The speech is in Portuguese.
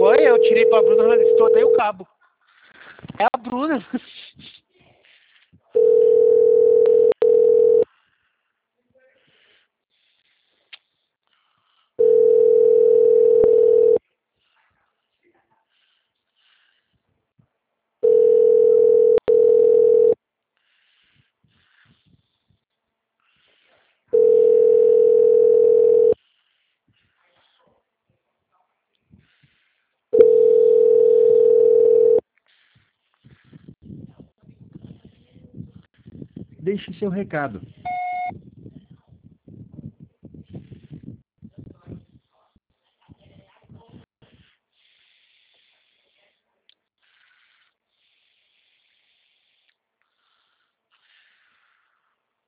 Foi, eu tirei pra Bruna, ela estourei o cabo. É a Bruna. Deixe seu recado.